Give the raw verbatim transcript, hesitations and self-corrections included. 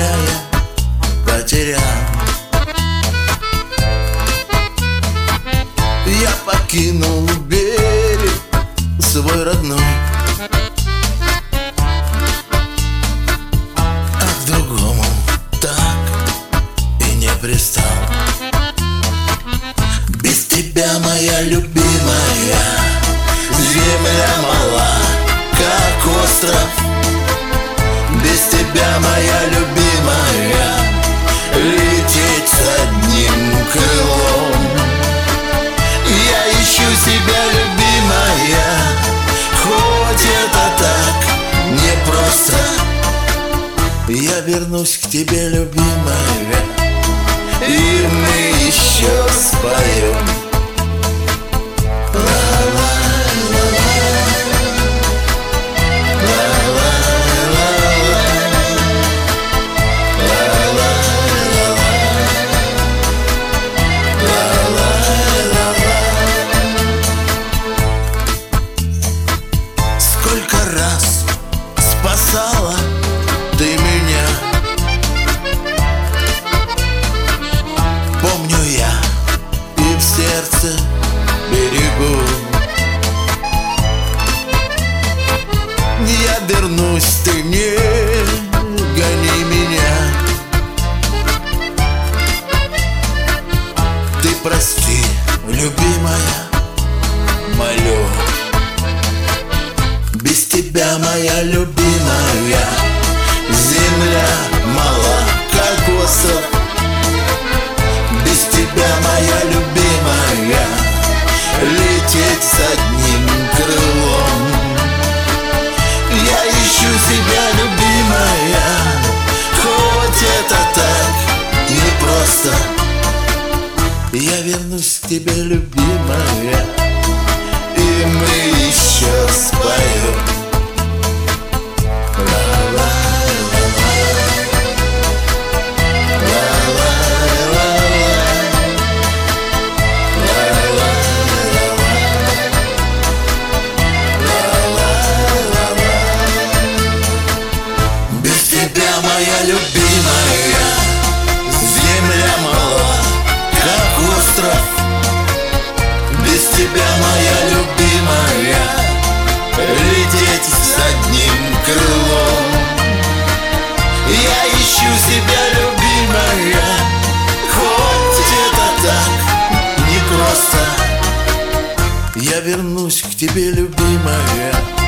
тебя я потерял. Я покинул берег свой родной, а к другому так и не пристал. Без тебя, моя любимая, земля мала, как остров. Без тебя, моя любимая, лететь с одним крылом. Я ищу себя, любимая, хоть это так непросто. Я вернусь к тебе, любимая, и мы еще споем. Сколько раз спасала ты меня, помню я и в сердце берегу. Я вернусь, ты не гони меня. Ты прости, любимая, молю. Без тебя, моя любимая, земля мала, как остров. Без тебя, моя любимая, лететь с одним крылом. Я ищу себя, любимая, хоть это так непросто. Я вернусь к тебе, любимая, и мы еще споем. Без тебя, моя любимая, земля мала, как остров. Без тебя, моя любимая, лететь с одним крылом. Я ищу себя, любимая, хоть это так непросто. Я вернусь к тебе, любимая,